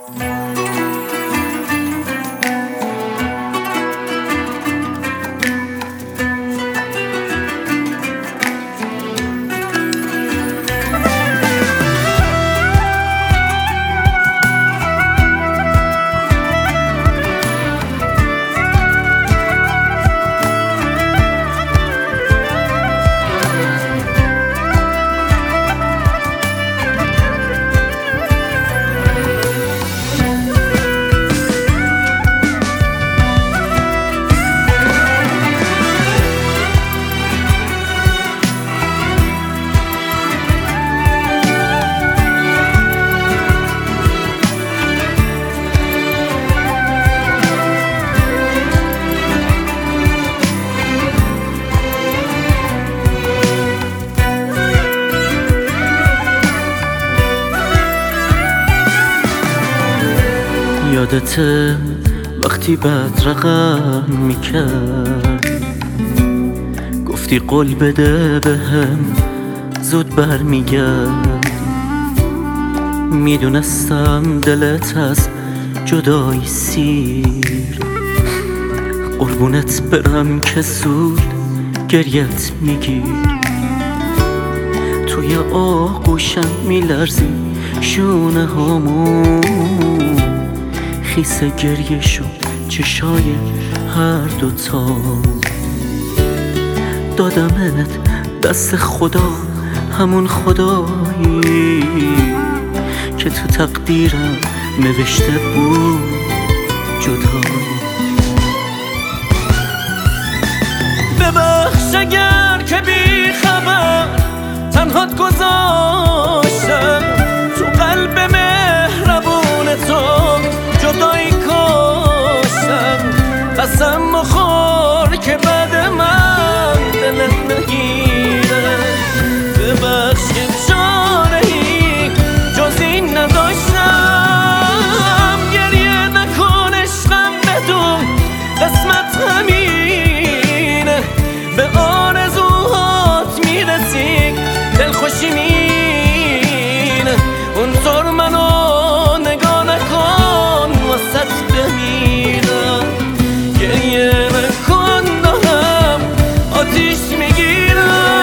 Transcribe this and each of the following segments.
یادته وقتی بد رقم میکرد گفتی قول بده بهم زود برمیگرد. میدونستم دلت از جدایی سیر، قربونت برم که زود گریت میگیر. توی آغوشم میلرزی شونه هامون، خیس گریه شد چشای هر دوتا. دادمت دست خدا، همون خدایی که تو تقدیرم نوشته بود جدا. ببخش اگر که بی خبر تنهات گذاشتم، تو قلب مهربون تو جدایی کاشتم. قسم مخور که بعد من دلت نگیره. ببخش که چاره‌ای جز این نداشتم. گریه نکن عشقم، بدون قسمت همینه. به آرزوهات میرسی دلخوشی مینه. اونطور منو نگاه نکن واسط بمیرم. گریه نکن دارم آتیش میگیرم.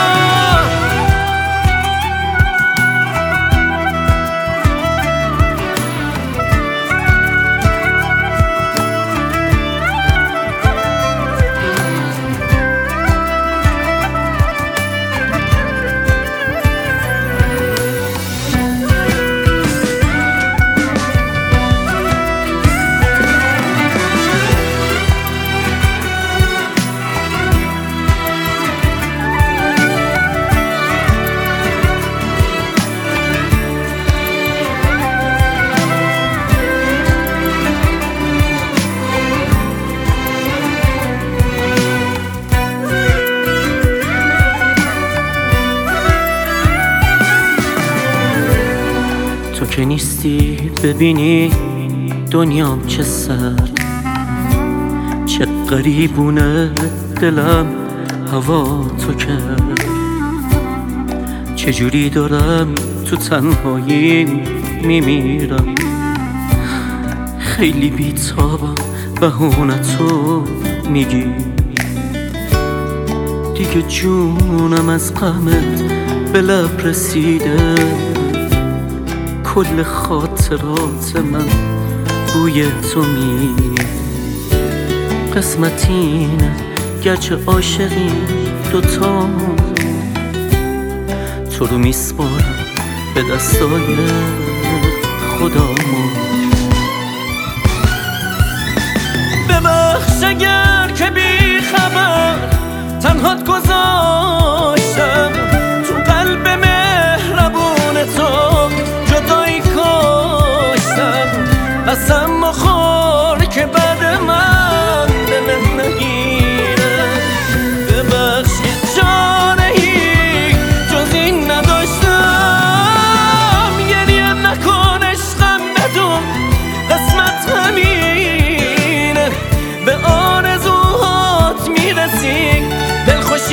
تو که نیستی ببینی دنیام چه سرد، چه غریبونه دلم هوا تو کرد. چجوری دارم تو تنهایی میمیرم، خیلی بیتابم بهونتو میگی. دیگه جونم از غمت به لب رسیده، کل خاطرات من بوی تو میده. قسمت اینه گرچه عاشقی دوتا، تو رو میسپارم به دستای خدامون. ببخش اگر که بی خبر تنهات گذاشتم، تو قلب مهربون تو جدایی کاشتم. قسم مخور که بعد من دلت نگیره. ببخش که چاره‌ای جز این نداشتم. گریه نکن عشقم، بدون قسمت همینه. به آرزوهات میرسی دلخوشی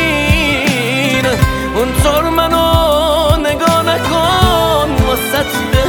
مینه. اونطور منو نگاه نکن واسط